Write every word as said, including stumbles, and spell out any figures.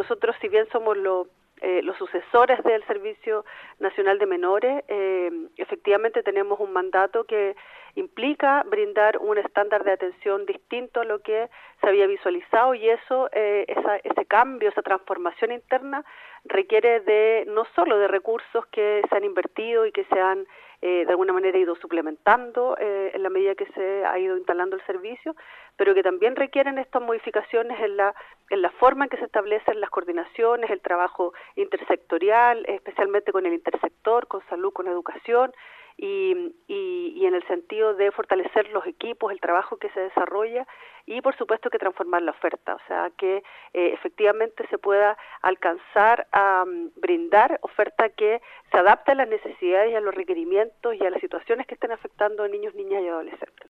nosotros, si bien somos los Eh, los sucesores del Servicio Nacional de Menores, eh, efectivamente tenemos un mandato que implica brindar un estándar de atención distinto a lo que se había visualizado, y eso, eh, esa, ese cambio, esa transformación interna requiere de no solo de recursos que se han invertido y que se han eh, de alguna manera ido suplementando eh, en la medida que se ha ido instalando el servicio, pero que también requieren estas modificaciones en la en la forma en que se establecen las coordinaciones, el trabajo intersectorial, especialmente con el intersector, con salud, con educación, y, y, y en el sentido de fortalecer los equipos, el trabajo que se desarrolla, y por supuesto que transformar la oferta, o sea, que eh, efectivamente se pueda alcanzar a um, brindar oferta que se adapte a las necesidades y a los requerimientos y a las situaciones que estén afectando a niños, niñas y adolescentes.